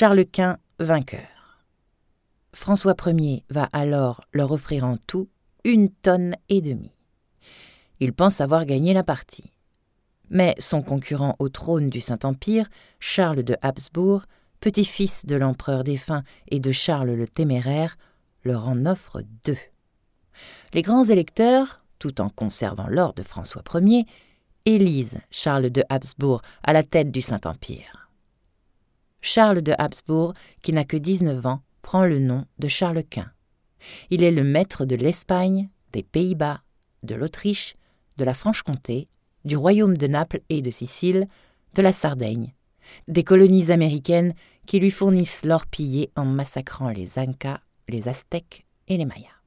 Charles Quint vainqueur. François Ier va alors leur offrir en tout 1,5 tonne. Il pense avoir gagné la partie. Mais son concurrent au trône du Saint-Empire, Charles de Habsbourg, petit-fils de l'empereur défunt et de Charles le Téméraire, leur en offre 2. Les grands électeurs, tout en conservant l'or de François Ier, élisent Charles de Habsbourg à la tête du Saint-Empire. Charles de Habsbourg, qui n'a que 19 ans, prend le nom de Charles Quint. Il est le maître de l'Espagne, des Pays-Bas, de l'Autriche, de la Franche-Comté, du royaume de Naples et de Sicile, de la Sardaigne, des colonies américaines qui lui fournissent l'or pillé en massacrant les Incas, les Aztèques et les Mayas.